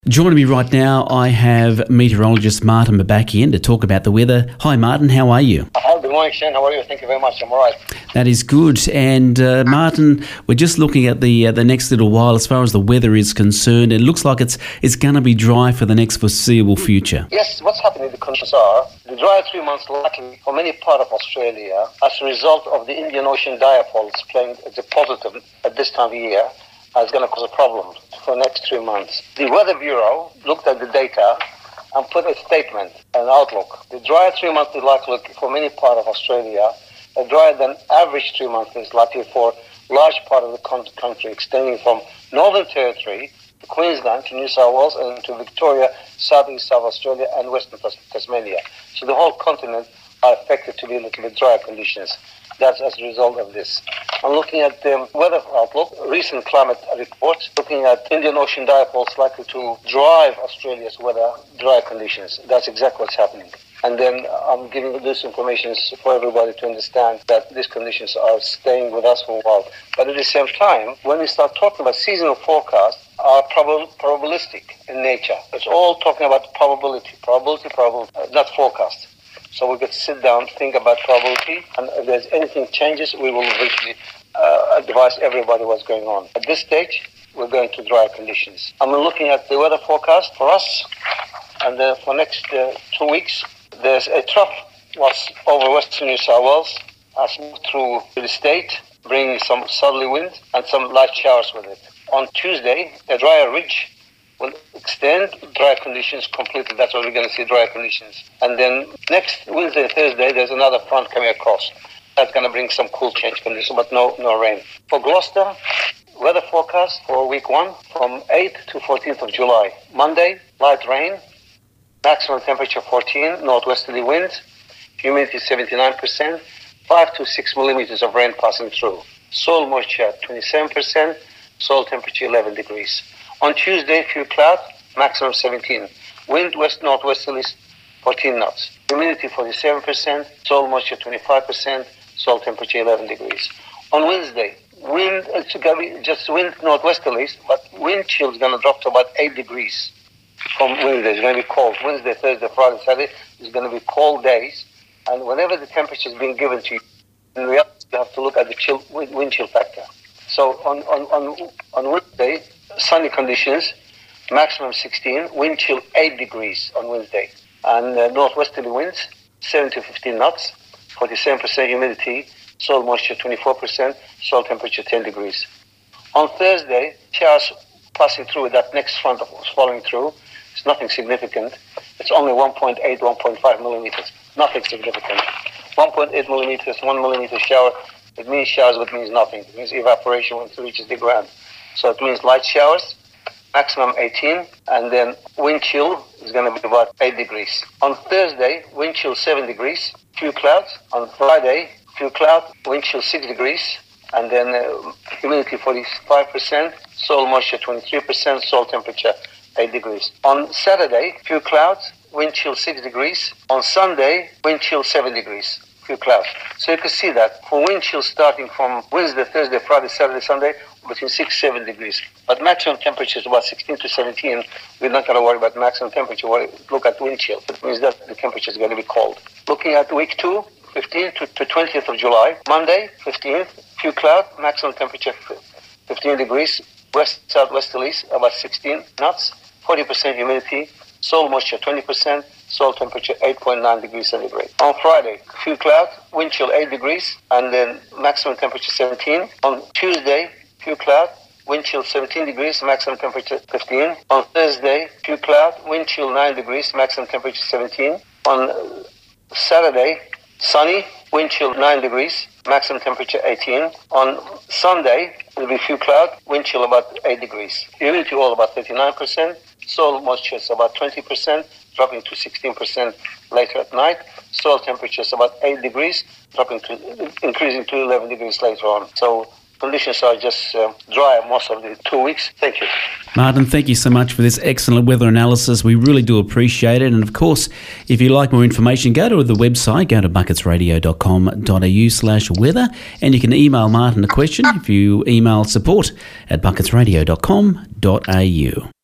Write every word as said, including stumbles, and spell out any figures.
Joining me right now, I have meteorologist Martin Mabakian to talk about the weather. Hi Martin, how are you? Hi, good morning Shane, how are you? Thank you very much, I'm all right. That is good. And uh, Martin, we're just looking at the uh, the next little while as far as the weather is concerned. It looks like it's it's going to be dry for the next foreseeable future. Yes, what's happening, the conditions are, the dry three months likely for many parts of Australia as a result of the Indian Ocean dipoles playing as a positive at this time of year. Is going to cause a problem for the next three months. The Weather Bureau looked at the data and put a statement, an outlook. The dry three months is likely for many parts of Australia. A drier than average three months is likely for large part of the country, extending from Northern Territory to Queensland to New South Wales and to Victoria, Southeast South Australia and Western Tasmania. So the whole continent are affected to be a little bit drier conditions. That's as a result of this. I'm looking at the weather outlook, recent climate reports, looking at Indian Ocean dipoles likely to drive Australia's weather, dry conditions. That's exactly what's happening. And then I'm giving this information for everybody to understand that these conditions are staying with us for a while. But at the same time, when we start talking about seasonal forecasts, are prob- probabilistic in nature. It's all talking about probability, probability, probability, uh, not forecast. So we could sit down, think about probability, and if there's anything changes, we will eventually uh, advise everybody what's going on. At this stage, we're going to dry conditions. I'm looking at the weather forecast for us, and uh, for next uh, two weeks, there's a trough was over western New South Wales, has moved through the state, bringing some southerly wind and some light showers with it. On Tuesday, a drier ridge will extend dry conditions completely. That's what we're going to see, dry conditions. And then next Wednesday and Thursday, there's another front coming across. That's going to bring some cool change conditions, but no no rain. For Gloucester, weather forecast for week one from eighth to fourteenth of July. Monday, light rain, maximum temperature fourteen, northwesterly winds, humidity seventy-nine percent, five to six millimeters of rain passing through. Soil moisture twenty-seven percent, soil temperature eleven degrees. On Tuesday, few clouds, maximum seventeen. Wind west-northwesterly, fourteen knots. Humidity forty-seven percent, soil moisture twenty-five percent, soil temperature eleven degrees. On Wednesday, wind, it's going to be just wind northwesterly, but wind chill is going to drop to about eight degrees from Wednesday. It's going to be cold. Wednesday, Thursday, Friday, Saturday is going to be cold days. And whenever the temperature is being given to you, in reality, you have to look at the chill, wind chill factor. So on, on, on, on Wednesday, sunny conditions, maximum sixteen, wind chill eight degrees on Wednesday. And uh, northwesterly winds, seven to fifteen knots, forty-seven percent humidity, soil moisture twenty-four percent, soil temperature ten degrees. On Thursday, showers passing through that next front of following through. It's nothing significant. It's only one point eight, one point five millimeters. Nothing significant. one point eight millimeters, one millimeter shower. It means showers, but it means nothing. It means evaporation once it reaches the ground. So it means light showers, maximum eighteen, and then wind chill is going to be about eight degrees. On Thursday, wind chill seven degrees, few clouds. On Friday, few clouds, wind chill six degrees, and then uh, humidity forty-five percent, soil moisture twenty-three percent, soil temperature eight degrees. On Saturday, few clouds, wind chill six degrees. On Sunday, wind chill seven degrees. Few clouds. So you can see that for wind chill starting from Wednesday, Thursday, Friday, Saturday, Sunday, between six, seven degrees. But maximum temperature is about sixteen to seventeen. We're not going to worry about maximum temperature. Look at wind chill. It means that the temperature is going to be cold. Looking at week two, fifteenth to, to twentieth of July. Monday, fifteenth, few cloud, maximum temperature fifteen degrees. West, southwesterlies, about sixteen knots, forty percent humidity, soil moisture twenty percent, soil temperature eight point nine degrees centigrade. On Friday, few clouds, wind chill eight degrees, and then maximum temperature seventeen. On Tuesday, few clouds, wind chill seventeen degrees, maximum temperature fifteen. On Thursday, few clouds, wind chill nine degrees, maximum temperature seventeen. On Saturday, sunny, wind chill nine degrees, maximum temperature eighteen. On Sunday, it will be few clouds, wind chill about eight degrees. Humidity all about thirty-nine percent. Soil moisture is about twenty percent, dropping to sixteen percent later at night. Soil temperature is about eight degrees, dropping to increasing to eleven degrees later on. So conditions are just uh, dry most of the two weeks. Thank you. Martin, thank you so much for this excellent weather analysis. We really do appreciate it. And of course, if you like more information, go to the website, go to buckets radio dot com dot a u slash weather, and you can email Martin a question if you email support at buckets radio dot com dot a u.